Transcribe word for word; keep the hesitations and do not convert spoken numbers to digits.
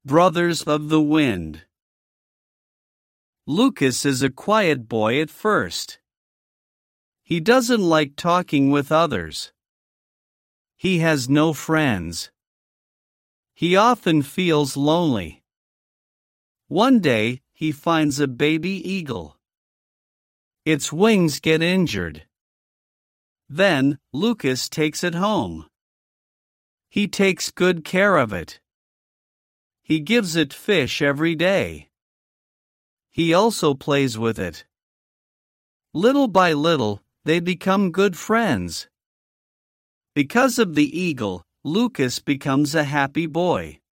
Brothers of the Wind. Lucas is a quiet boy at first. He doesn't like talking with others. He has no friends. He often feels lonely. One day, he finds a baby eagle. Its wings get injured. Then, Lucas takes it home. He takes good care of it. He gives it fish every day. He also plays with it. Little by little, they become good friends. Because of the eagle, Lucas becomes a happy boy.